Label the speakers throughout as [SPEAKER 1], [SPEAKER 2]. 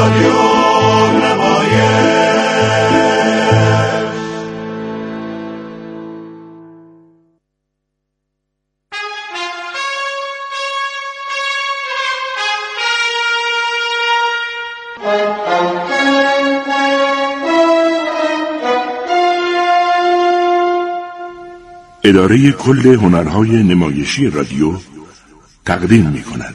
[SPEAKER 1] رادیو نمایش.
[SPEAKER 2] اداره کل هنرهای نمایشی رادیو تقدیم می‌کند.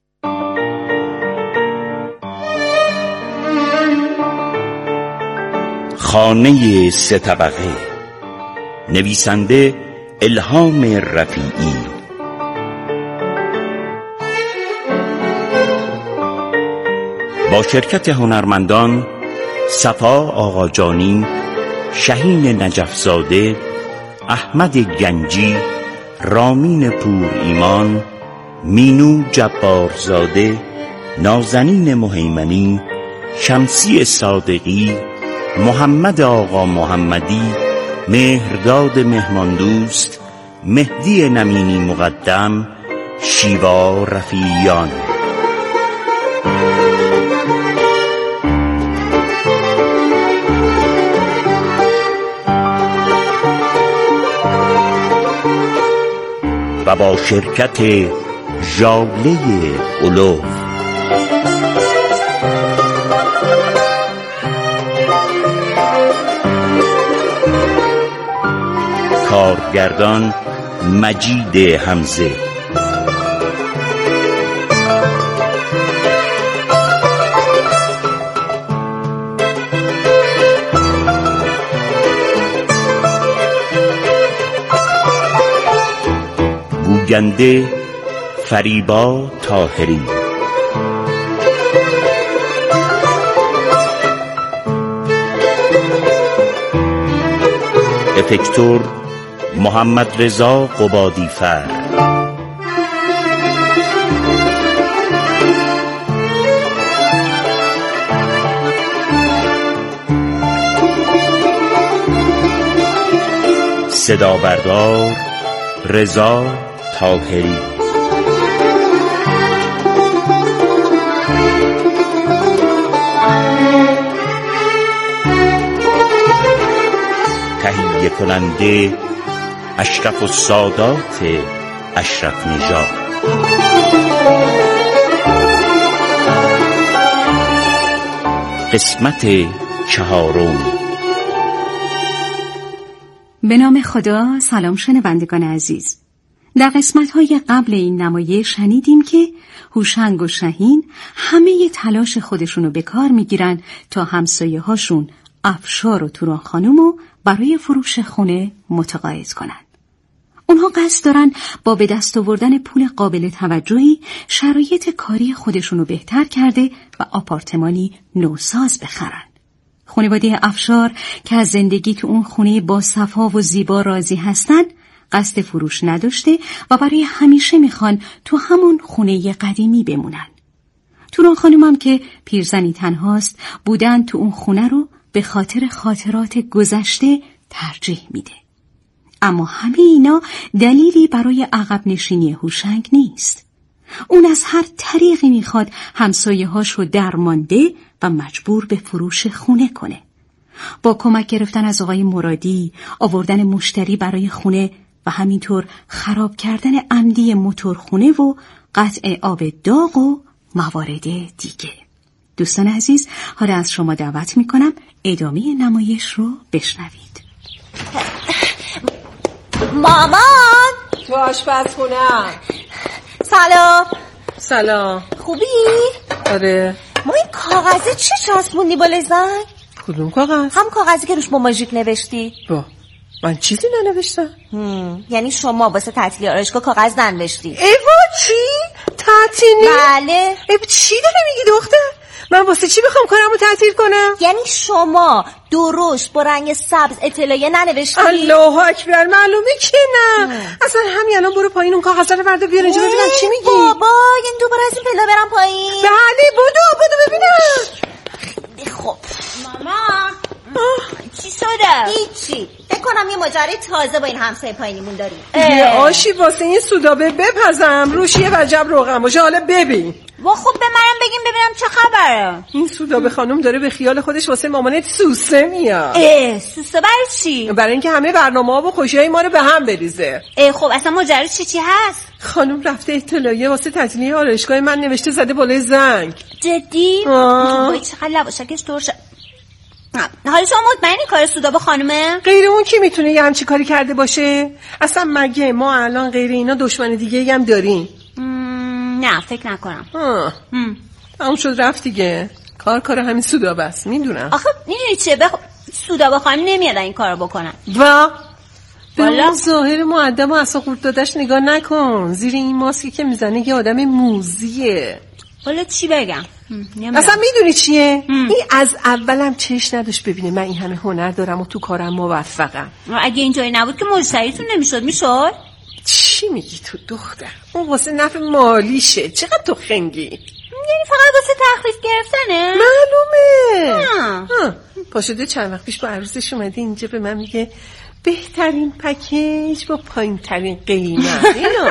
[SPEAKER 3] خانه سه طبقه، نویسنده الهام رفیعی، با شرکت هنرمندان صفا آقاجانی، شهین نجفزاده، احمد گنجی، رامین پور ایمان، مینو جبارزاده، نازنین مهیمنی، شمسی صادقی، محمد آقا محمدی، مهرداد مهماندوست، مهدی نمینی مقدم، شیوا رفیعیان. و با شرکت ژاله اولو، کارگردان مجید حمزه، گوینده فریبا طاهری، افکتور محمد رضا قبادیفر، صدا بردار رضا طاهری، تهیه کننده اشرف السادات اشرف نژاد. قسمت چهارم.
[SPEAKER 4] به نام خدا. سلام شنوندگان عزیز. در قسمت‌های قبل این نمایش شنیدیم که هوشنگ و شهین همه تلاش خودشونو به کار میگیرن تا همسایه‌هاشون افشار و توران خانومو برای فروش خونه متقاعد کنن. اونها قصد دارن با به دست آوردن پول قابل توجهی شرایط کاری خودشونو بهتر کرده و آپارتمانی نوساز بخرن. خانواده افشار که از زندگی تو اون خونه با صفا و زیبا راضی هستن، قصد فروش نداشته و برای همیشه میخوان تو همون خونه قدیمی بمونن. توران خانم هم که پیرزنی تنهاست، بودن تو اون خونه رو به خاطر خاطرات گذشته ترجیح میده. اما همه اینا دلیلی برای عقب نشینی هوشنگ نیست. اون از هر طریقی میخواد همسایه‌هاشو درمانده و مجبور به فروش خونه کنه. با کمک گرفتن از آقای مرادی، آوردن مشتری برای خونه و همینطور خراب کردن عمدی موتورخونه و قطع آب داغ و موارد دیگه. دوستان عزیز، حالا از شما دعوت میکنم ادامه نمایش رو بشنوید.
[SPEAKER 5] مامان
[SPEAKER 6] تو آشپزخونه‌ام.
[SPEAKER 5] سلام.
[SPEAKER 6] سلام.
[SPEAKER 5] خوبی؟
[SPEAKER 6] آره.
[SPEAKER 5] ما این کاغذه چی چسبوندی بالای زنگ؟
[SPEAKER 6] کدوم کاغذ؟
[SPEAKER 5] هم کاغذی که روش با ماژیک نوشتی.
[SPEAKER 6] با من چیزی ننوشتم.
[SPEAKER 5] یعنی شما واسه تعطیلی آرایشگاه کاغذ ننوشتی؟
[SPEAKER 6] ایوا چی؟ تعطیلی؟
[SPEAKER 5] بله.
[SPEAKER 6] چی داری میگی دختر؟ من واسه چی بخوام کارمو تعطیل کنم؟
[SPEAKER 5] یعنی شما درشت با رنگ سبز اطلاعیه ننوشتی؟
[SPEAKER 6] الله اکبر، معلومه که نه. اصلا همین الان برو پایین اون کاغذ رو بردا بیار اینجا ببینم چی میگی.
[SPEAKER 5] بابا یعنی دوباره از این پلا برم پایین؟
[SPEAKER 6] بله بدو ببینم.
[SPEAKER 5] خب ماما چی شده؟ هیچی. فکر کنم یه ماجرای تازه با این همسایه پایینیمون داریم.
[SPEAKER 6] یه آشی واسه این سودابه بپزم روش یه وجب روغن باشه. حالا ببین
[SPEAKER 5] وا خب به منم بگیم ببینم چه خبره.
[SPEAKER 6] این سودابه خانم داره به خیال خودش واسه مامانت سوسه میاد.
[SPEAKER 5] سوسه برای چی؟
[SPEAKER 6] برای اینکه همه برنامه‌ها و خوشیای ما رو به هم بریزه.
[SPEAKER 5] خب اصلا ماجرا چی هست؟
[SPEAKER 6] خانم رفته اطلاعیه واسه تعطیلی آرایشگاه من نوشته زده بالای زنگ.
[SPEAKER 5] جدی؟ وای چقدر لباشکش دور شد. حالا شما مطمئنی کار سودابه خانومه؟
[SPEAKER 6] غیر اون کی میتونه یه همچی کاری کرده باشه؟ اصلا مگه ما الان غیر اینا دشمن دیگه هم داریم؟
[SPEAKER 5] نه فکر نکنم.
[SPEAKER 6] همون شد رفت دیگه. کار همین سودابه است میدونم.
[SPEAKER 5] آخه میدونی چه سودابه خانم نمیادن این کارو بکنن.
[SPEAKER 6] به اون ظاهر مؤدب و اصلا خورد دادش نگاه نکن. زیر این ماسکی که میزنه یه آدم موزیه.
[SPEAKER 5] حالا چی بگم؟
[SPEAKER 6] اصلا میدونی چیه؟ این از اولم چش نداشت ببینه من این همه هنر دارم و تو کارم موفقم.
[SPEAKER 5] اگه اینجوری نبود که مشتریتون نمیشد؟
[SPEAKER 6] چی میگی تو دختر؟ اون واسه نفع مالیشه. چقدر تو خنگی؟
[SPEAKER 5] یعنی فقط واسه تخفیف گرفتنه؟
[SPEAKER 6] معلومه. پاشده چند وقت پیش با عروسش اومده اینجا به من میگه بهترین پکیج با پایین ترین قیمت. اینو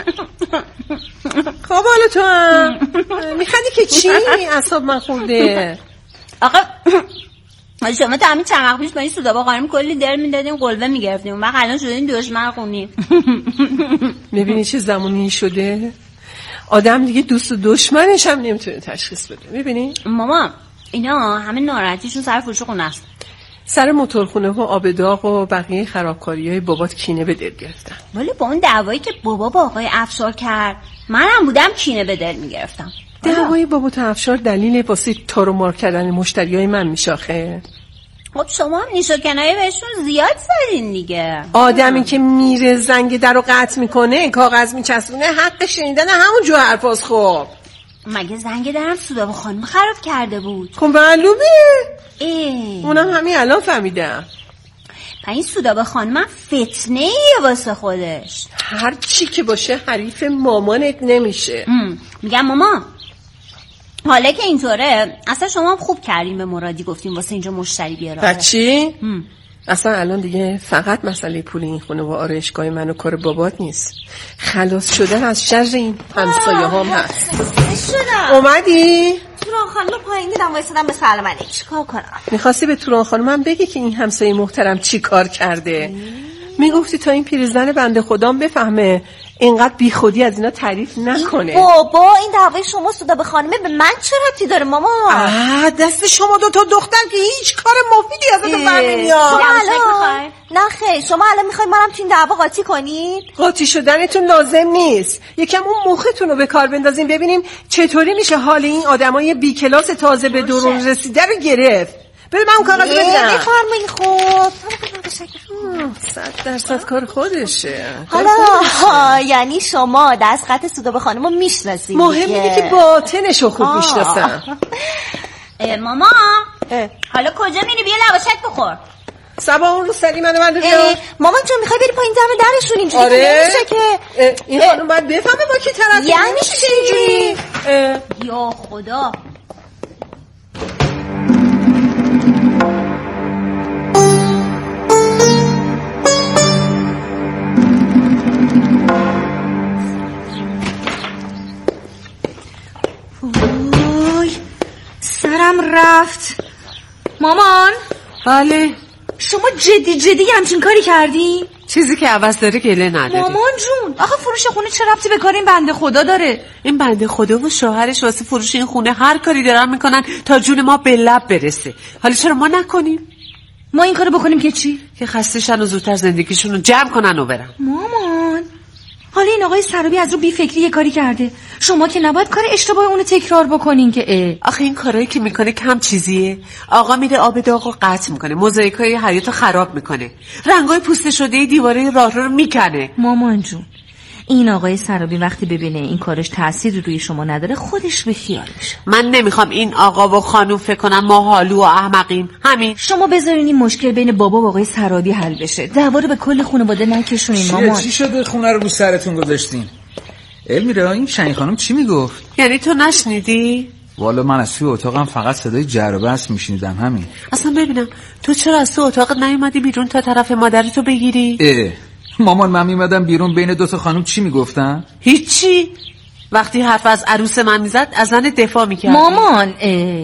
[SPEAKER 6] خب حالا تو هم میخوادی که چی؟ اعصاب من خورده.
[SPEAKER 5] آقا شما تا همین چند وقت پیش با این سودابه خانم کلی دل میدادیم قلبه میگرفتیم و الان شدیم دشمن خونی.
[SPEAKER 6] میبینی چه زمانی شده؟ آدم دیگه دوست و دشمنش هم نمیتونه تشخیص بده. میبینی؟
[SPEAKER 5] ماما اینا همه ناراحتیشون سر فروش خونه است.
[SPEAKER 6] سر موتورخونه و آب داغ و بقیه خرابکاری‌های بابات کینه به دل گرفتن.
[SPEAKER 5] ولی با اون دعوایی که بابا با آقای افشار کرد منم بودم کینه به دل میگرفتم.
[SPEAKER 6] دعوای بابا تا افشار دلیل واسه تارو مار کردن مشتریای من میشاخه.
[SPEAKER 5] خب شما هم نیش و کنایه بهشون زیاد زدین دیگه.
[SPEAKER 6] آدمی که میره زنگ در رو قطع میکنه کاغذ میچسبونه حق شنیدن همون جو حرفاست. خب
[SPEAKER 5] مگه زنگ درم سودابه خانم خراب کرده بود؟
[SPEAKER 6] خب معلومه. اونم همین الان فهمیدم.
[SPEAKER 5] این سودابه خانم فتنه ایه واسه خودش.
[SPEAKER 6] هر چی که باشه حریف مامانت نمیشه.
[SPEAKER 5] میگم ماما حالا که اینطوره اصلا شما هم خوب کردین به مرادی گفتین واسه اینجا مشتری بیاره.
[SPEAKER 6] بچی؟ اصلا الان دیگه فقط مسئله پول این خونه و آرایشگاه من و کار بابات نیست. خلاص شدن از شر این همسایه هم هست. اومدی؟
[SPEAKER 5] توران خانم پایین دیدم وایسادم به سلامتی. چیکار کنم؟
[SPEAKER 6] میخواستی به توران خانمم بگی که این همسایه محترم چی کار کرده؟ میگفتی تا این پیرزن بنده خدام بفهمه اینقدر بی خودی از اینا تعریف نکنه.
[SPEAKER 5] بابا این دعوای شما سودابه خانمه به من چه ربطی داره ماما؟
[SPEAKER 6] دست شما دو تا دختر که هیچ کار مفیدی ازتون برنمیاد.
[SPEAKER 5] نه خیر شما الان میخواید منم تو این دعوا قاطی کنید؟
[SPEAKER 6] قاطی شدنتون لازم نیست. یکم اون مختون رو به کار بندازیم ببینیم چطوری میشه حال این آدمای بی کلاس تازه به درون رسیده رو گرفت. ببین من اون کاغذ بدم.
[SPEAKER 5] بفرمایید. خب
[SPEAKER 6] 100% کار خودشه.
[SPEAKER 5] حالا یعنی شما دست خط سودابه خانم رو میشناسید؟
[SPEAKER 6] مهم اینه که باطنش رو خوب میشناسم.
[SPEAKER 5] ماما حالا کجا میری؟ بیا لواشک بخور.
[SPEAKER 6] سبا اون رو سری منو بیا.
[SPEAKER 5] مامان جون میخوای بری پایین دم درشون اینجوری؟
[SPEAKER 6] آره
[SPEAKER 5] نمیشه که
[SPEAKER 6] این خانم باید بفهمه با کی طرفه.
[SPEAKER 5] یعنی چی اینجوری؟ یا خدا. سرم رفت. مامان
[SPEAKER 7] بله
[SPEAKER 5] شما جدی همچین کاری کردی؟
[SPEAKER 7] چیزی که عوض داره گله نداری.
[SPEAKER 5] مامان جون آخه فروش خونه چه ربطی به کار این بنده خدا داره؟
[SPEAKER 7] این بنده خدا و شوهرش واسه فروش این خونه هر کاری دارن میکنن تا جون ما به لب برسه. حالا چرا ما نکنیم؟
[SPEAKER 5] ما این کارو بکنیم که چی؟
[SPEAKER 7] که خسته‌شن و زودتر زندگیشون رو جمع کنن و برن.
[SPEAKER 5] مامان حالا این آقای سرابی از رو بی فکری یه کاری کرده، شما که نباید کار اشتباه اونو تکرار بکنین که
[SPEAKER 7] آخه این کارایی که میکنه کم چیزیه. آقا میره آب داغو قطع میکنه، موزاییکای حیاطو خراب میکنه، رنگای پوسته شده دیواره راهرو رو میکنه.
[SPEAKER 5] مامان جون این آقای سرابی وقتی ببینه این کارش تأثیری روی شما نداره خودش به خیال میشه.
[SPEAKER 7] من نمیخوام این آقا و خانوم فکر کنن ما حالو و احمقیم. همین
[SPEAKER 5] شما بذارین این مشکل بین بابا و آقای سرابی حل بشه، دعوا رو به کل خانواده نکشونین. مامان
[SPEAKER 8] چی شده خونه رو سرتون گذاشتین؟ المیرا این شنی خانم چی میگفت؟
[SPEAKER 7] یعنی تو نشنیدی؟
[SPEAKER 8] والا من از توی اتاقم فقط صدای جر و بحث میشنیدم. همین. اصلا
[SPEAKER 7] ببینم تو چرا از تو اتاق نیومدی بیرون تا طرف مادرتو بگیری؟
[SPEAKER 8] مامان من میمدم بیرون بین دو تا خانم چی میگفتن؟
[SPEAKER 7] هیچی. وقتی حرف از عروس من میزد از من دفاع میکرد.
[SPEAKER 9] مامان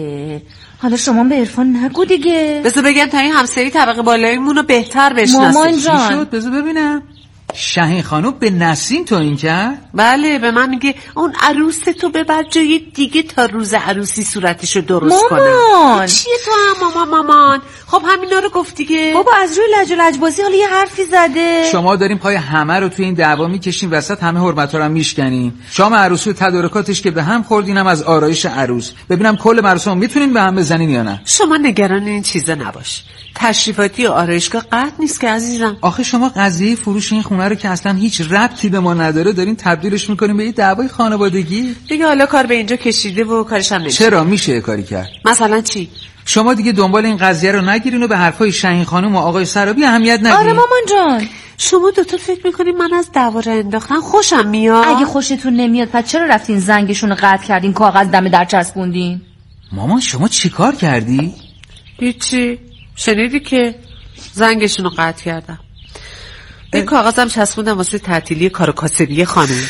[SPEAKER 9] حالا شما به عرفان نگو دیگه.
[SPEAKER 7] بذار بگم تا این همسری طبقه بالاییمون رو بهتر بشناسه.
[SPEAKER 9] مامان جان
[SPEAKER 8] شد بذار ببینم. شهین خانم به نسیم تو این کرد؟
[SPEAKER 7] بله به من میگه اون عروس تو ببر جای دیگه تا روز عروسی صورتشو درست کنه.
[SPEAKER 9] مامان
[SPEAKER 7] چیه تو هم مامان؟ خب همینا رو گفتی که
[SPEAKER 9] بابا از روی لج و لجبازی حالا یه حرفی زده.
[SPEAKER 8] شما داریم پای همه رو توی این دعوا میکشین وسط، همه حرمت‌ها رو هم میشکنین. شام عروسی و تدارکاتش که به هم خوردینم از آرایش عروس. ببینم کل مراسم میتونین به هم بزنین یا نه.
[SPEAKER 7] شما نگران این چیزا نباش. تشریفاتی و آرایشگاه قطع نیست که عزیزم.
[SPEAKER 8] آخه شما قضیه فروش این خونه رو که اصلا هیچ ربطی به ما نداره دارین تبدیلش میکنین به یه دعوای خانوادگی.
[SPEAKER 7] دیگه حالا کار به اینجا کشیده و کارش هم نمیشه.
[SPEAKER 8] چرا میشه کاری کرد؟
[SPEAKER 7] مثلا چی؟
[SPEAKER 8] شما دیگه دنبال این قضیه رو نگیرین و به حرفای شهین خانم و آقای سرابی اهمیت ندین.
[SPEAKER 9] آره مامان جان.
[SPEAKER 7] شما دوتا فکر میکنین من از دعوا رو انداختم خوشم میاد؟
[SPEAKER 9] اگه خوشتون نمیاد پس چرا رفتین زنگشون رو قطع کردین، کاغذ دم در چسبوندین؟
[SPEAKER 8] مامان شما چیکار کردی؟
[SPEAKER 7] هیچی. شنیدی که زنگشون رو قطع کردم. این کاغذم چسبوندم واسه تعطیلی کار کاسبی خانم.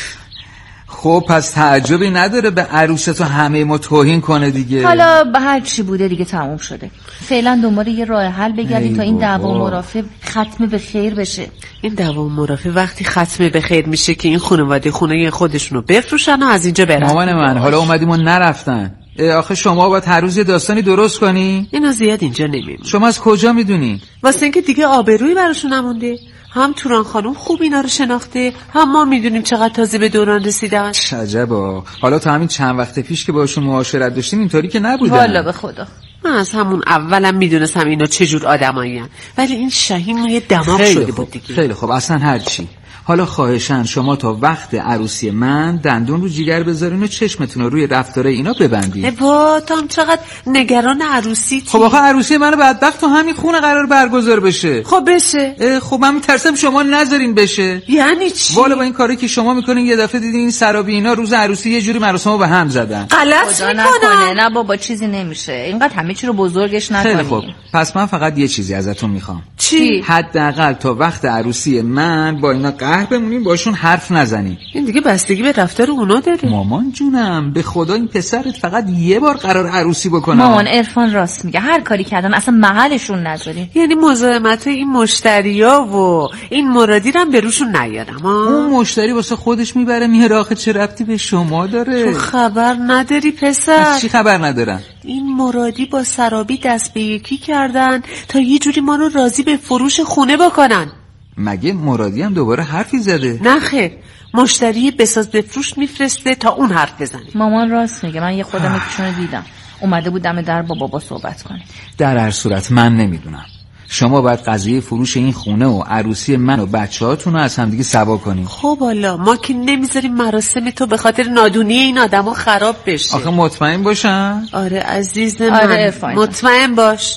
[SPEAKER 8] خب پس تعجبی نداره به عروستو همه ما توهین کنه دیگه.
[SPEAKER 9] حالا به هر چی بوده دیگه تموم شده. فعلا دنبال یه راه حل بگردید تا این دعوا مرافع ختم به خیر بشه.
[SPEAKER 7] این دعوا مرافع وقتی ختم به خیر میشه که این خانواده خونه خودشونو بفروشن و از اینجا برن.
[SPEAKER 8] مامان من حالا اومدیم و نرفتن. آخه شما باید هر روز داستانی درست کنی؟
[SPEAKER 7] اینا زیاد اینجا نمیمونه.
[SPEAKER 8] شما از کجا میدونی؟
[SPEAKER 7] واسه اینکه دیگه آبرویی براشون نمونده. هم توران خانم خوب اینا رو شناخته، هم ما میدونیم چقدر تازه به دوران رسیدن.
[SPEAKER 8] عجبا. حالا تا همین چند وقت پیش که باشون معاشرت داشتیم اینطوری که نبودن.
[SPEAKER 9] والا به خدا
[SPEAKER 7] من از همون اولم میدونستم اینا چجور آدمایین، ولی این شهین یه دماغ شده بود دیگه.
[SPEAKER 8] خیلی خوب اصلا هر چی. حالا خواهشاً شما تا وقت عروسی من دندون رو جیگر بذارین و چشمتون رو روی رفتاره اینا ببندین.
[SPEAKER 7] با تو هم چقدر نگران عروسی.
[SPEAKER 8] خب آخه عروسی من بدبخت تو همین خونه قرار برگزار بشه.
[SPEAKER 7] خب بشه.
[SPEAKER 8] خب من میترسم شما نذارین بشه.
[SPEAKER 7] یعنی چی؟
[SPEAKER 8] والا با این کاری که شما میکنین یه دفعه دیدین این سرابی اینا روز عروسی یه جوری مراسمو به هم زدن.
[SPEAKER 7] غلط میکنن.
[SPEAKER 9] نه بابا چیزی نمیشه. اینقدر همه چی رو بزرگش نکنین.
[SPEAKER 8] خیلی خوب. پس من فقط یه چیزی ازتون میخوام.
[SPEAKER 7] چی؟
[SPEAKER 8] حداقل تا وقت عروسی من با اینا قهر بمونین، باشون حرف نزنین.
[SPEAKER 7] این دیگه بستگی به رفتار اونا داره.
[SPEAKER 8] مامان جونم به خدا این پسرت فقط یه بار قرار عروسی بکنه.
[SPEAKER 9] مامان عرفان راست میگه، هر کاری کردن اصلا محلشون نذارین.
[SPEAKER 7] یعنی مزاحمت این مشتریا و این مرادی رو هم به روشون نیارم.
[SPEAKER 8] اون مشتری واسه خودش میبره میاره، آخه چه ربطی به شما داره؟
[SPEAKER 7] تو خبر نداری پسر؟
[SPEAKER 8] چی خبر ندارم؟
[SPEAKER 7] این مرادی با سرابی دست به یکی کردن تا یه جوری ما رو راضی به فروش خونه بکنن.
[SPEAKER 8] مگه مرادی هم دوباره حرفی زده؟
[SPEAKER 7] نه خیر، مشتری بساز بفروش میفرسته تا اون حرف بزنه.
[SPEAKER 9] مامان راست میگه، من یه خودم یکیشونو دیدم اومده بود دم در با بابا صحبت کنه.
[SPEAKER 8] در هر صورت من نمیدونم، شما باید قضیه فروش این خونه و عروسی من و بچه‌هاتون رو از هم دیگه سوا کنین.
[SPEAKER 7] خب والا ما که نمیذاریم مراسم تو به خاطر نادونی این آدما خراب بشه.
[SPEAKER 8] آخه مطمئن باشن؟
[SPEAKER 7] آره عزیز من مطمئن باش.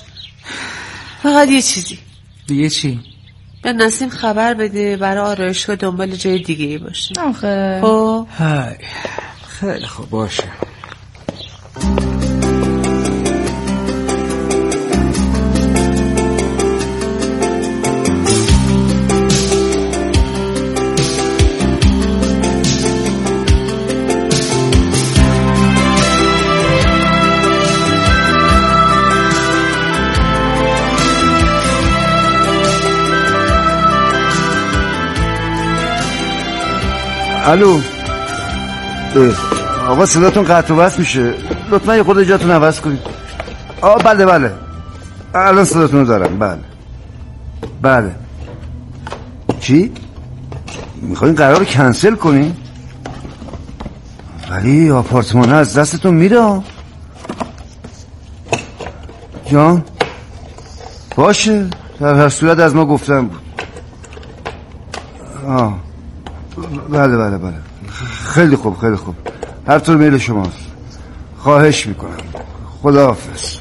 [SPEAKER 7] فقط یه چیزی.
[SPEAKER 8] دیگه چی؟
[SPEAKER 7] به نسیم خبر بده برای آرایشگاه دنبال جای دیگه باشه.
[SPEAKER 9] آخه
[SPEAKER 7] خب
[SPEAKER 8] خیلی خوب باشه.
[SPEAKER 10] الو آقا صداتون قطع و وصل میشه، لطفا یه خورده جاتون عوض کنید. بله الان صداتون رو دارم. بله چی؟ میخواین قرار رو کنسل کنین؟ ولی آپارتمان از دستتون میره. جان باشه، در هر صورت از ما گفتم بود. بله خیلی خوب هر طور میل شماست. خواهش میکنم. خداحافظ.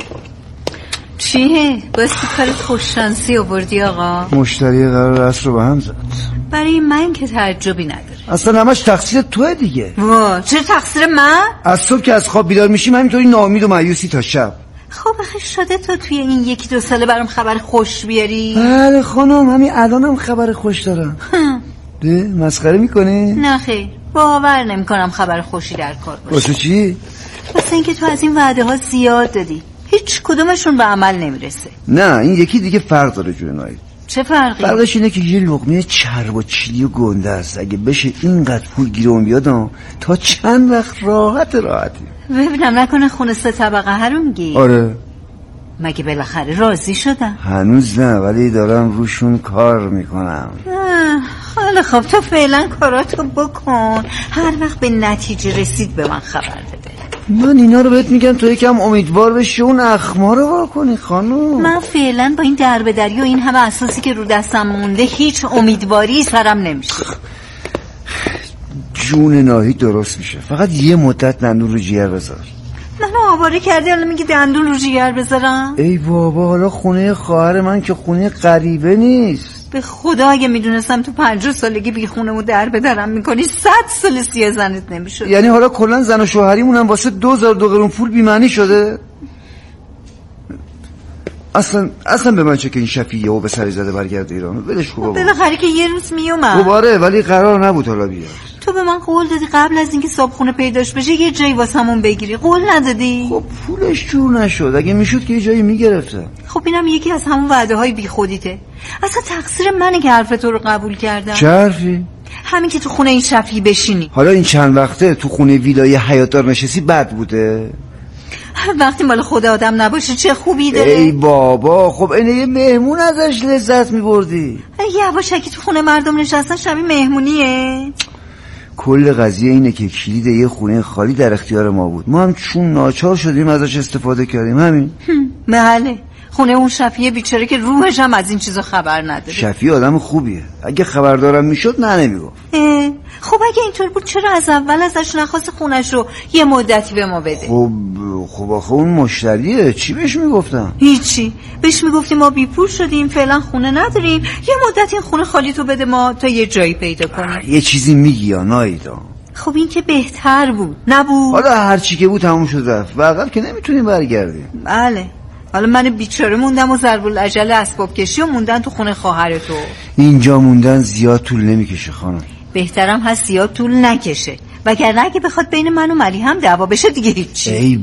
[SPEAKER 4] چیه؟ باید کارت خوششانسی آوردی آقا.
[SPEAKER 10] مشتری قرار است رو به هم زد.
[SPEAKER 4] برای من که تعجبی نداره.
[SPEAKER 10] اصلا همش تقصیر توه دیگه.
[SPEAKER 4] چرا تقصیر من؟
[SPEAKER 10] از صبح که از خواب بیدار میشیم همینطوری ناامید و مایوسی تا شب.
[SPEAKER 4] خب آخه شده تو توی این 1-2 ساله برام خبر خوش بیاری؟
[SPEAKER 10] بله خانم، همین الانم خبر خوش دارم. مسخره میکنی؟
[SPEAKER 5] نه خیر، باور نمیکنم خبر خوشی در کار باشه.
[SPEAKER 10] واسه چی؟
[SPEAKER 5] واسه اینکه تو از این وعده ها زیاد دادی، هیچ کدومشون به عمل نمیرسه.
[SPEAKER 10] نه این یکی دیگه فرق داره جونایی.
[SPEAKER 5] چه فرقی؟
[SPEAKER 10] فرقش اینه که یه لقمه چرب و چیلی و گنده است. اگه بشه اینقدر پول گیرم بیادم تا چند وقت راحتی.
[SPEAKER 5] ببینم نکنه خونه 3 طبقه هرو میگی؟
[SPEAKER 10] آره.
[SPEAKER 5] مگه بالاخره راضی شدم؟
[SPEAKER 10] هنوز نه، ولی دارم روشون کار میکنم.
[SPEAKER 5] خیلی خب، تو فعلا کاراتو بکن، هر وقت به نتیجه رسید به من خبر بده.
[SPEAKER 10] من اینا رو بهت میگم تو یکم امیدوار بشی اون اخما رو واکنی خانوم.
[SPEAKER 5] من فعلا با این دربدری و این همه اساسی که رو دستم مونده هیچ امیدواری سرم نمیشه.
[SPEAKER 10] جون ناهی درست میشه، فقط یه مدت دندون رو جیگر بذار.
[SPEAKER 5] منو آواره کردی حالا میگی دندون رو جیگر بذارم؟
[SPEAKER 10] ای بابا، حالا خونه خواهر من که خونه غریبه نیست.
[SPEAKER 5] به خدا اگه میدونستم تو 50 سالگی بی خونمو در بدرم میکنی 100 سال سیاه زنت نمیشد.
[SPEAKER 10] یعنی حالا کلا زن و شوهریمونم واسه 2002 قرون پول بی‌معنی شده؟ اصلا به من چه که این شفیه و به سری زده برگرده ایران. ولش کن بابا.
[SPEAKER 5] بالاخره که یه روز میومد.
[SPEAKER 10] خب آره، ولی قرار نبود حالا بیاد.
[SPEAKER 5] تو به من قول دادی قبل از اینکه صابخونه پیداش بشه یه جایی واسمون بگیری، قول ندادی؟
[SPEAKER 10] خب پولش جور نشد، اگه میشد که یه جایی میگرفته.
[SPEAKER 5] خب اینم یکی از همون وعده های بی خودیته. اصلا تقصیر منه که حرف تو رو قبول کردم.
[SPEAKER 10] چه حرفی؟
[SPEAKER 5] همین که تو خونه این شفیع بشینی.
[SPEAKER 10] حالا این چند وقته تو خونه ویلای حیاتدار نشستی بد بوده؟
[SPEAKER 5] وقتی مال خود آدم نباشه چه خوبی داره؟
[SPEAKER 10] ای بابا، خب اینه یه مهمون ازش لذت میبردی.
[SPEAKER 5] یواشکی تو خونه مردم نشستن شبیه مهمونیه.
[SPEAKER 10] کل قضیه اینه که کلید یه خونه خالی در اختیار ما بود، ما هم چون ناچار شدیم ازش استفاده کردیم. همین.
[SPEAKER 5] بله، خونه اون شفیع بیچاره که روحش هم از این چیزا خبر نداره.
[SPEAKER 10] شفیع آدم خوبیه، اگه خبردارم میشد نه نمیگفت.
[SPEAKER 5] خب اگه اینطور بود چرا از اول ازش نخواست خونش رو یه مدتی به ما بده؟
[SPEAKER 10] خب آخه اون مشتریه، چی بهش میگفتم؟
[SPEAKER 5] هیچی، بهش میگفتیم ما بی پول شدیم فعلا خونه نداریم، یه مدت این خونه خالی تو بده ما تا یه جایی پیدا کنیم.
[SPEAKER 10] یه چیزی میگی یا نایدا؟
[SPEAKER 5] خب این که بهتر بود نبود؟
[SPEAKER 10] حالا هر چی که بود تموم شد رفت، عقب که نمیتونیم برگردیم.
[SPEAKER 5] بله، حالا من بیچاره موندم و ضرب العجل اسباب کشی و موندن تو خونه خواهر تو.
[SPEAKER 10] اینجا موندن زیاد طول نمیکشه خانم.
[SPEAKER 5] بهترم هست زیاد طول نکشه، وگرنه اگه بخواد بین من و ملیحه هم دعوا بشه دیگه هیچی.
[SPEAKER 10] ای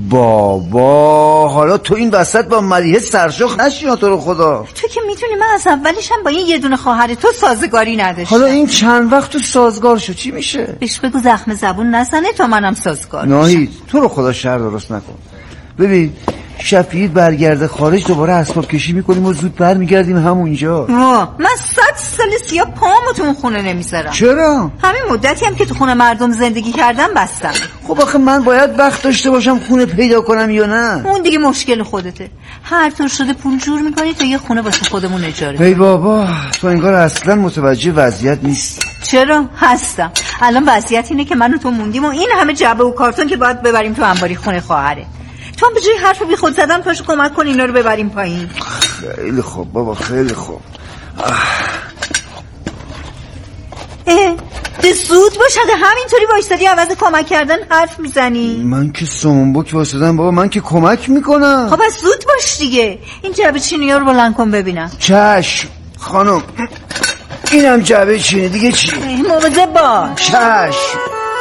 [SPEAKER 10] بابا، حالا تو این وسط با ملیحه سرشاخ نشی تو رو خدا.
[SPEAKER 5] تو که میدونی من از اولش هم با این یه دونه خواهر تو سازگاری نداشتم.
[SPEAKER 10] حالا این چند وقت تو سازگار شو، چی میشه؟
[SPEAKER 5] بهش بگو زخم زبون نزنه تا منم سازگار
[SPEAKER 10] ناهید تو رو خدا شر درست نکن. ببین شفیع برگرده خارج دوباره اسباب کشی میکنیم و زود برمیگردیم همونجا.
[SPEAKER 5] من 100 سال سیاه پامو تو اون خونه نمیذارم.
[SPEAKER 10] چرا؟
[SPEAKER 5] همین مدتی هم که تو خونه مردم زندگی کردم بستم.
[SPEAKER 10] خب آخه من باید وقت داشته باشم خونه پیدا کنم یا نه؟
[SPEAKER 5] اون دیگه مشکل خودته، هر طور شده پول جور میکنی تا یه خونه واسه خودمون اجاره کنیم.
[SPEAKER 10] ای بابا، تو انگار اصلا متوجه وضعیت نیست.
[SPEAKER 5] چرا؟ هستم. الان وضعیت اینه که من و تو موندیم و این همه جعبه و کارتون که باید ببریم تو انباری خونه خواهره. تو هم به جای حرف بی خود زدن پاشو کمک کن اینا رو ببریم پایین.
[SPEAKER 10] خیلی خوب بابا، خیلی خوب.
[SPEAKER 5] ده زود باشه، همینطوری وایسادی عوض کمک کردن حرف میزنی؟
[SPEAKER 10] من که سومنبک واسدم بابا، من که کمک میکنم.
[SPEAKER 5] خب از زود باش دیگه، این جعبه چینی‌ها رو بلند کن ببینم.
[SPEAKER 10] چشم خانم، اینم جعبه چینی، دیگه چی؟
[SPEAKER 5] مواظب باش.
[SPEAKER 10] چشم.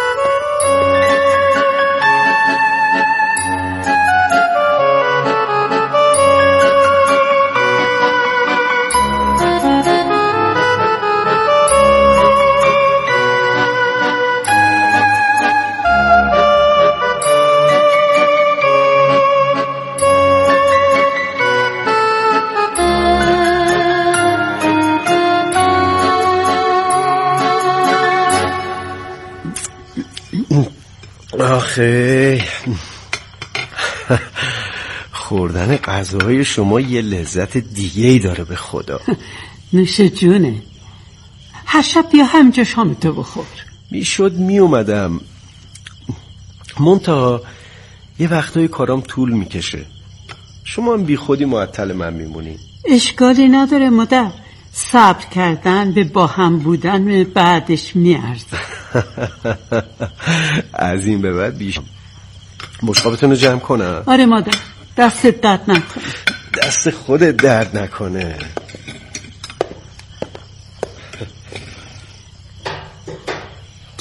[SPEAKER 11] آخه خوردن غذاهای شما یه لذت دیگه ای داره به خدا.
[SPEAKER 12] نوش جونه، هر شب بیا همینجا شامتو بخور.
[SPEAKER 11] میشد میومدم، منتها یه وقتای کارام طول میکشه، شما هم بی خودی معطل من میمونی.
[SPEAKER 12] اشکالی نداره مادر، صبر کردن به با هم بودن بعدش میارزه.
[SPEAKER 11] از این به بعد بیشم مشقابتون رو جمع کنم.
[SPEAKER 12] آره مادر، دستت درد نکنه.
[SPEAKER 11] دست خودت درد نکنه.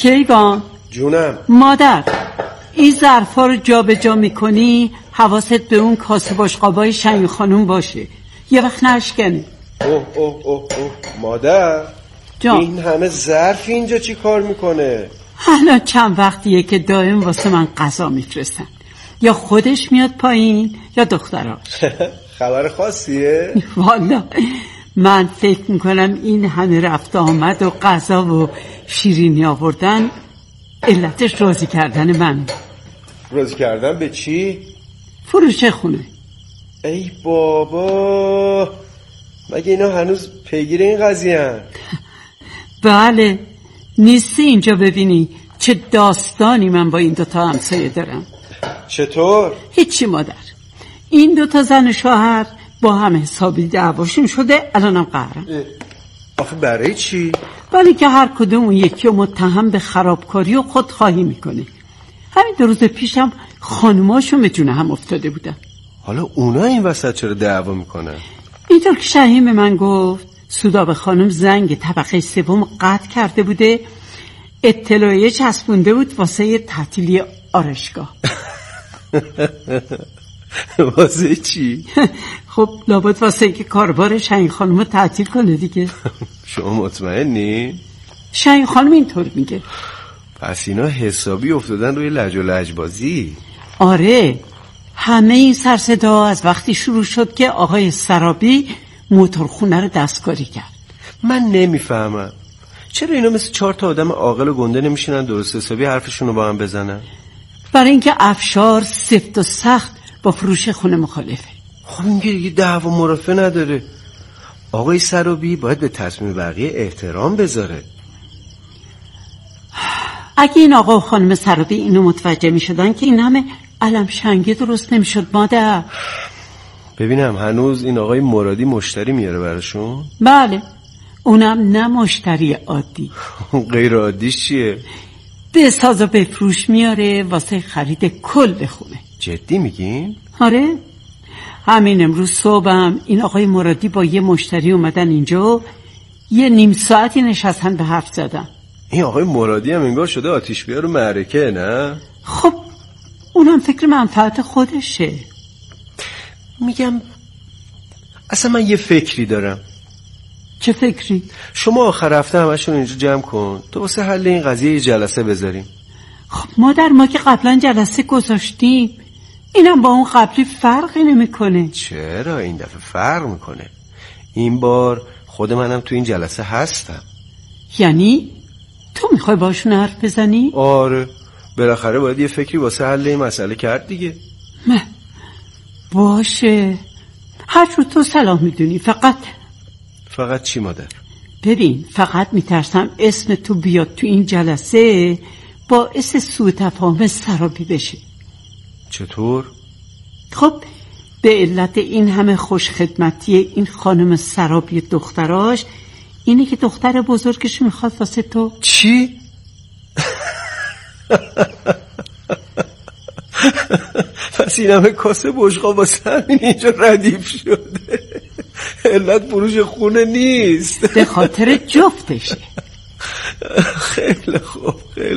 [SPEAKER 12] کیوان
[SPEAKER 11] جونم.
[SPEAKER 12] مادر، این ظرفا رو جا به جا میکنی، حواست به اون کاسه بشقابای شنگ خانوم باشه، یه وقت نشکنه.
[SPEAKER 11] اوه مادر
[SPEAKER 12] جان.
[SPEAKER 11] این همه ظرف اینجا چی کار میکنه؟
[SPEAKER 12] الان چند وقتیه که دائم واسه من غذا میفرستن، یا خودش میاد پایین یا دختراش.
[SPEAKER 11] خبر خاصیه؟
[SPEAKER 12] والا من فکر میکنم این همه رفت آمد و غذا و شیرینی آوردن علتش راضی کردن من.
[SPEAKER 11] راضی کردن به چی؟
[SPEAKER 12] فروش خونه.
[SPEAKER 11] ای بابا، مگه اینا هنوز پیگیر این قضیه هن؟
[SPEAKER 12] بله، نیستی اینجا ببینی چه داستانی من با این دوتا همسایه دارم.
[SPEAKER 11] چطور؟
[SPEAKER 12] هیچی مادر، این دوتا زن و شوهر با هم حسابی دعواشون شده، الانم قهرم.
[SPEAKER 11] آخه برای چی؟
[SPEAKER 12] ولی که هر کدوم اون یکی رو متهم به خرابکاری و خودخواهی میکنه. همین 2 روز پیشم خانوماشون به جون هم افتاده بودن.
[SPEAKER 11] حالا اونا این وسط چرا دعوا میکنن؟
[SPEAKER 12] اینطور که شهیم من گفت سودابه خانم زنگ طبقه 3 قطع کرده بوده، اطلاعیه چسبونده بود واسه تعطیلی آرایشگاه.
[SPEAKER 11] واسه چی؟
[SPEAKER 12] خب لابد واسه که کاربار شهین خانم رو تعطیل کنه دیگه.
[SPEAKER 11] شما مطمئنی؟
[SPEAKER 12] شهین خانم اینطور میگه.
[SPEAKER 11] پس اینا حسابی افتادن روی لج و لجبازی.
[SPEAKER 12] آره، همه این سرصدا از وقتی شروع شد که آقای سرابی موتورخونه رو دستکاری کرد.
[SPEAKER 11] من نمیفهمم چرا اینا مثل 4 تا آدم عاقل و گنده نمیشینن درست حسابی حرفشون رو با هم بزنن؟
[SPEAKER 12] برای اینکه افشار سفت و سخت با فروش خونه مخالفه.
[SPEAKER 11] خب این دیگه دعوا مرافع نداره. آقای سرابی باید به تصمیم بقیه احترام بذاره.
[SPEAKER 12] اگه این آقا و خانم سرابی اینو متوجه می شدن که این همه علم شنگی درست نمی شد مادر.
[SPEAKER 11] ببینم هنوز این آقای مرادی مشتری میاره براشون؟
[SPEAKER 12] بله، اونم نه مشتری عادی.
[SPEAKER 11] غیر عادیش چیه؟
[SPEAKER 12] بساز و بفروش میاره واسه خرید کل خونه.
[SPEAKER 11] جدی میگین؟
[SPEAKER 12] آره، همین امروز صبحم این آقای مرادی با یه مشتری اومدن اینجا، یه نیم ساعتی نشستن به حرف زدن.
[SPEAKER 11] این آقای مرادی هم انگار شده آتیش بیار و معرکه، نه؟
[SPEAKER 12] خب اونم فکر منفعت خودشه.
[SPEAKER 11] میگم اصلا من یه فکری دارم.
[SPEAKER 12] چه فکری؟
[SPEAKER 11] شما آخر هفته همشون اینجا جمع کن تو واسه حل این قضیه یه جلسه بذاریم.
[SPEAKER 12] خب مادر، ما که قبلا جلسه گذاشتیم، اینم با اون قبلی فرقی نمیکنه.
[SPEAKER 11] چرا این دفعه فرق میکنه؟ این بار خود منم تو این جلسه هستم.
[SPEAKER 12] یعنی تو میخوای باشون حرف بزنی؟
[SPEAKER 11] آره، بالاخره باید یه فکری واسه حل این مسئله کرد دیگه.
[SPEAKER 12] باشه، هر رو تو صلاح میدونی. فقط
[SPEAKER 11] چی مادر؟
[SPEAKER 12] ببین، فقط میترسم اسم تو بیاد تو این جلسه باعث سوء تفاهم سرابی بشه.
[SPEAKER 11] چطور؟
[SPEAKER 12] خب به علت این همه خوشخدمتی این خانم سرابی دختراش اینه که دختر بزرگش میخواد واسه تو.
[SPEAKER 11] چی؟ پس این همه کاسه بشقاب واسه همین اینجا ردیف شده. علت فروش خونه نیست،
[SPEAKER 12] به خاطر جفتشه.
[SPEAKER 11] خیلی خوب.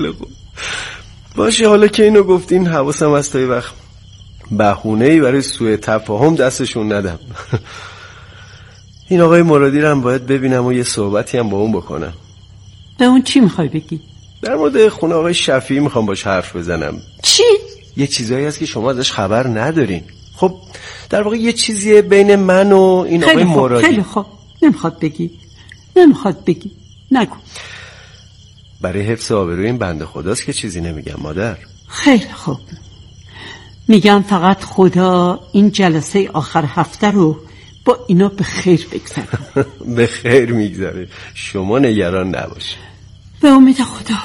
[SPEAKER 11] باشه، حالا که اینو گفتین حواسم هست تا یه وقت بهونه‌ای برای سوء تفاهم دستشون ندم. این آقای مرادی رو هم باید ببینم و یه صحبتی هم با اون بکنم.
[SPEAKER 12] به اون چی میخوای بگی؟
[SPEAKER 11] در مورد خونه آقای شفیعی میخوام باش حرف بزنم.
[SPEAKER 12] چی؟
[SPEAKER 11] یه چیزایی هست که شما ازش خبر ندارین. خب در واقع یه چیزیه بین من و این آقای مرادی.
[SPEAKER 12] خیلی خوب، نمیخواد بگی. نگو.
[SPEAKER 11] برای حفظ آبروی این بنده خداست که چیزی نمیگم مادر.
[SPEAKER 12] خیلی خوب، میگم فقط خدا این جلسه آخر هفته رو با اینا به خیر بگذره.
[SPEAKER 11] به خیر میگذره، شما نگران نباش.
[SPEAKER 12] به امید خدا.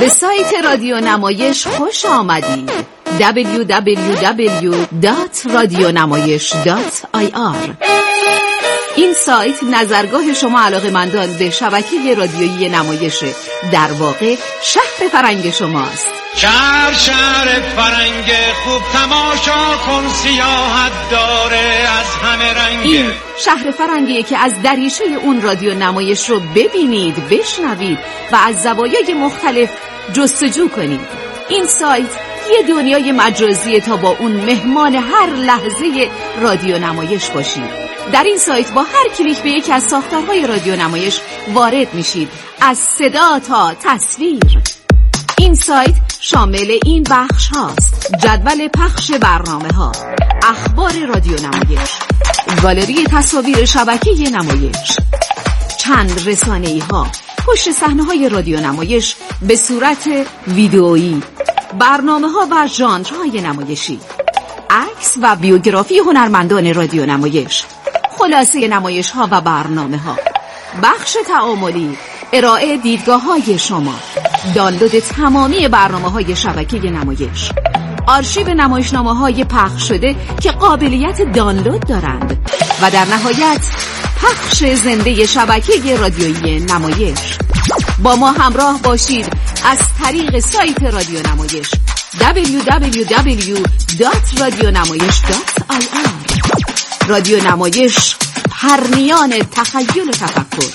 [SPEAKER 13] به سایت رادیو نمایش خوش آمدید. www.radionamayish.ir. این سایت نظرگاه شما علاقه‌مندان به شبکه رادیویی نمایشه. در واقع شهر فرنگ شماست.
[SPEAKER 1] شهر فرنگ خوب تماشا کن، سیاحت داره از همه رنگ.
[SPEAKER 13] این شهر فرنگیه که از دریچه اون رادیو نمایش رو ببینید، بشنوید و از زوایای مختلف جستجو کنید. این سایت یه دنیای مجازیه تا با اون مهمان هر لحظه رادیو نمایش باشید. در این سایت با هر کلیک به یکی از ساختارهای رادیو نمایش وارد میشید، از صدا تا تصویر. این سایت شامل این بخش هاست: جدول پخش برنامه ها، اخبار رادیو نمایش، گالری تصاویر شبکه نمایش، چند رسانه‌ای ها، پشت صحنه های رادیو نمایش به صورت ویدئویی، برنامه ها و ژانرهای نمایشی، عکس و بیوگرافی هنرمندان رادیو نمایش، خلاصه نمایش ها و برنامه ها، بخش تعاملی، ارائه دیدگاه های شما، دانلود تمامی برنامه های شبکه نمایش، آرشیو نمایشنامه های پخش شده که قابلیت دانلود دارند و در نهایت پخش زنده شبکه رادیویی نمایش. با ما همراه باشید از طریق سایت رادیو نمایش www.radionamayish.ir. رادیو نمایش، پرنیان تخیل و تفکر.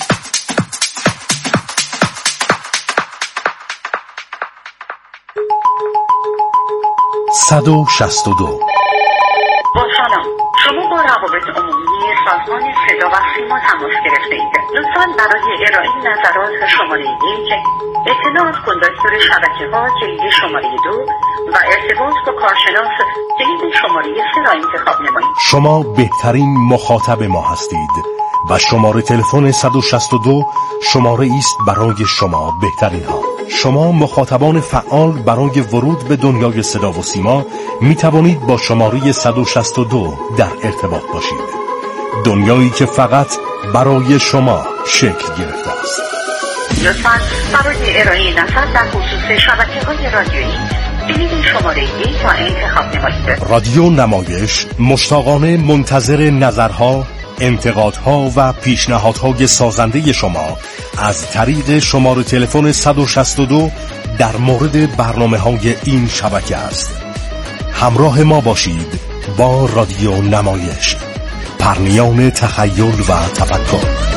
[SPEAKER 14] با سلام، شما با روابط عمومی سازمان صدا و سیما تماس گرفته اید. لطفاً برای ارائه نظرات شماره 1، اطلاع از کندکتور شبکه ها کلید شماره 2 و ارتباط با کارشناس کلید شماره 3 را انتخاب نمایید.
[SPEAKER 15] شما بهترین مخاطب ما هستید و شماره تلفن 162 شماره است برای شما بهترین ها. شما مخاطبان فعال برای ورود به دنیای صدا و سیما می توانید با شماره 162 در ارتباط باشید. دنیایی که فقط برای شما شکل گرفته است.
[SPEAKER 14] لطفاً برای ارائه نظر در خصوص شبکه‌های رادیویی کلید شماره 1 را انتخاب نمایید.
[SPEAKER 15] رادیو نمایش مشتاقانه منتظر نظرها، انتقادها و پیشنهادهای سازنده شما از طریق شماره تلفن 162 در مورد برنامه‌های این شبکه است. همراه ما باشید با رادیو نمایش، پرنیان تخیل و تفکر.